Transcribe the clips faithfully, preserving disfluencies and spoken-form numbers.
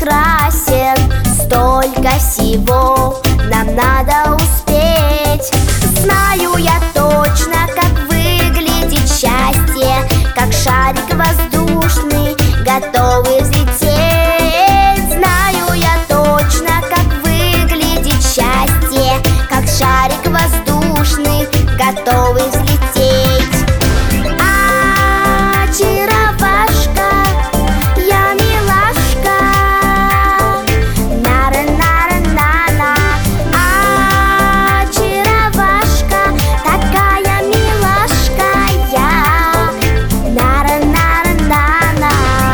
прекрасен, столько всего нам надо успеть. Знаю я точно, как выглядит счастье, как шарик воздушный, готовый взлететь. Знаю я точно, как выглядит счастье, как шарик воздушный, готовый взлететь. Очаровашка, я милашка, нара-нара-на-на. Очаровашка, такая милашка я, нара-нара-на-на.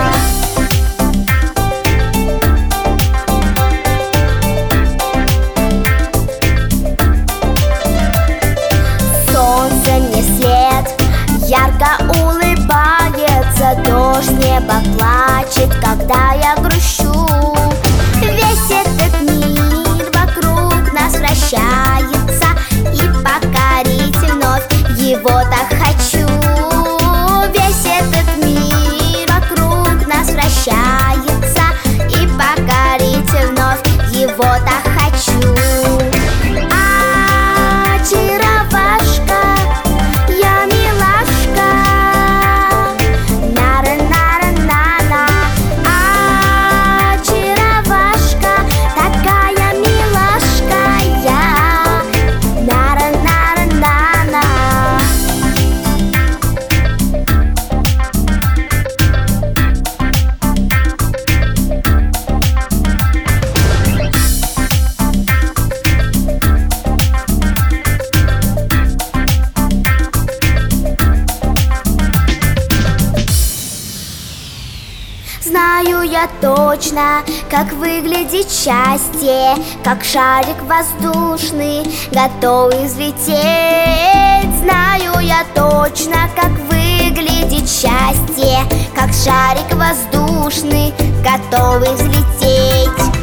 Солнце мне след, ярко улыбается, дождь, небо плачет, когда я грущу. Весь этот мир вокруг нас вращается, и покорить вновь его так хочу. Весь этот мир вокруг нас вращается, и покорить вновь его так хочу. Очаровашка, я милашка, нара-нара-на-на. Очаровашка, такая милашка я, нара-нара-на-на. Знаю я точно, как выглядит счастье, как шарик воздушный, готовый взлететь. Знаю я точно, как выглядит счастье, как шарик воздушный, готовый взлететь.